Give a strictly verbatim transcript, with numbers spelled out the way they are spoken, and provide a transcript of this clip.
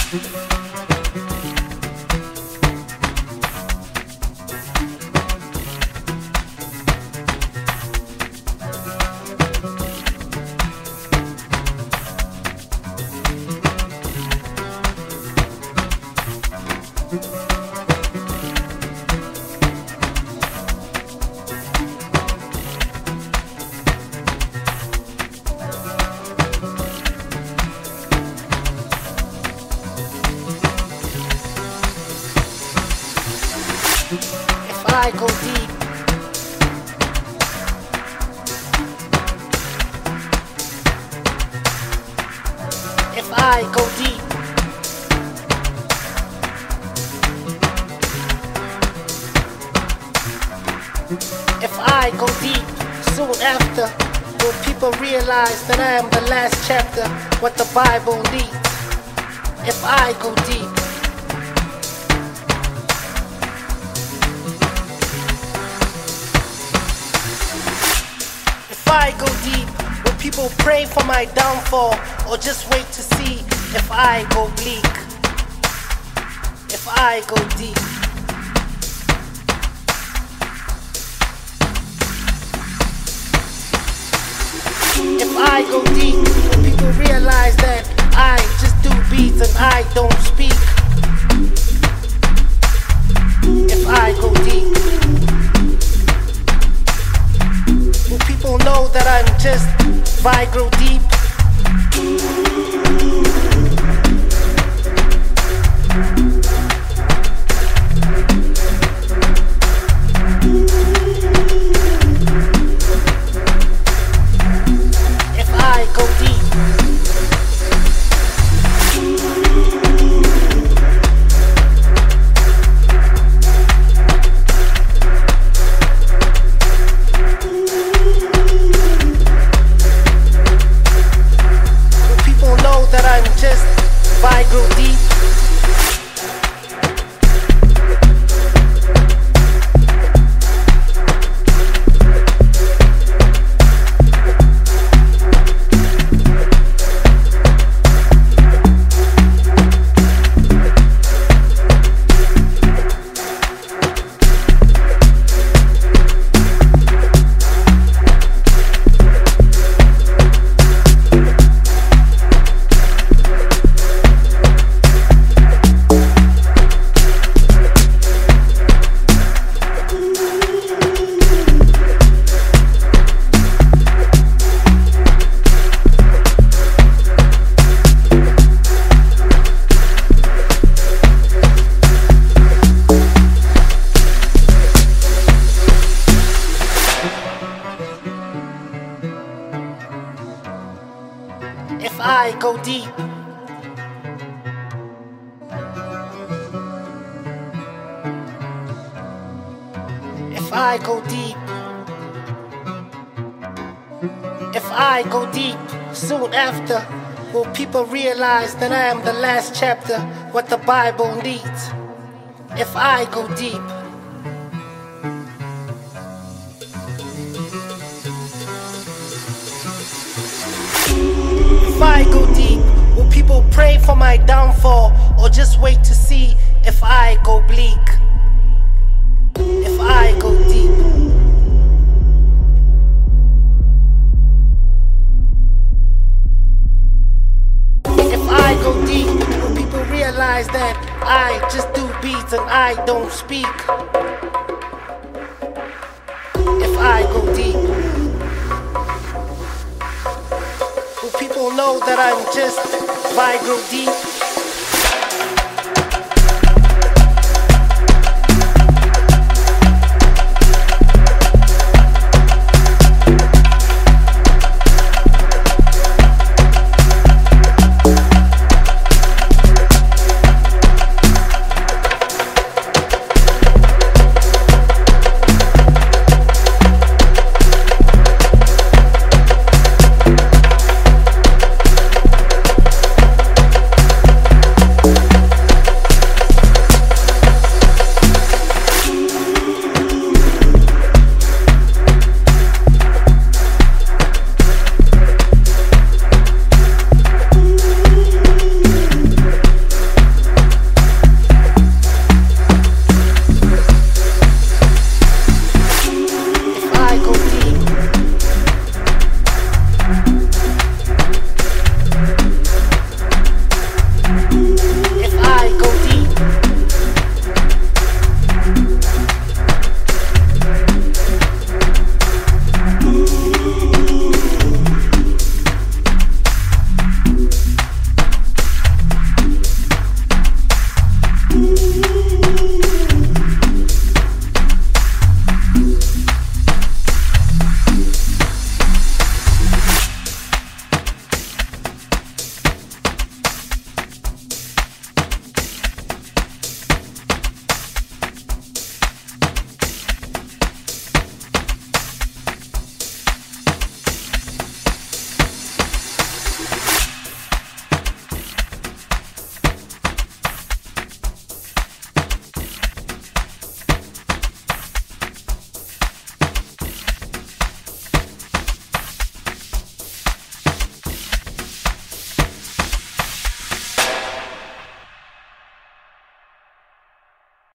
If I go deep, if I go deep, if I go deep, soon after, will people realize that I am the last chapter, what the Bible needs? If I go deep, if I go deep, will people pray for my downfall, or just wait to see if I go bleak? If I go deep, if I go deep, will people realize that I just do beats and I don't speak? If I go deep, will people know that I'm just Vigro deep? If I go deep, will people know that I'm just Vigro deep? If I go deep, if I go deep, if I go deep, soon after, will people realize that I am the last chapter, what the Bible needs? If I go deep, if I go deep, will people pray for my downfall, or just wait to see if I go bleak? If I go deep, if I go deep, will people realize that I just do beats and I don't speak? If I go deep, will people know that I'm just Vigro deep?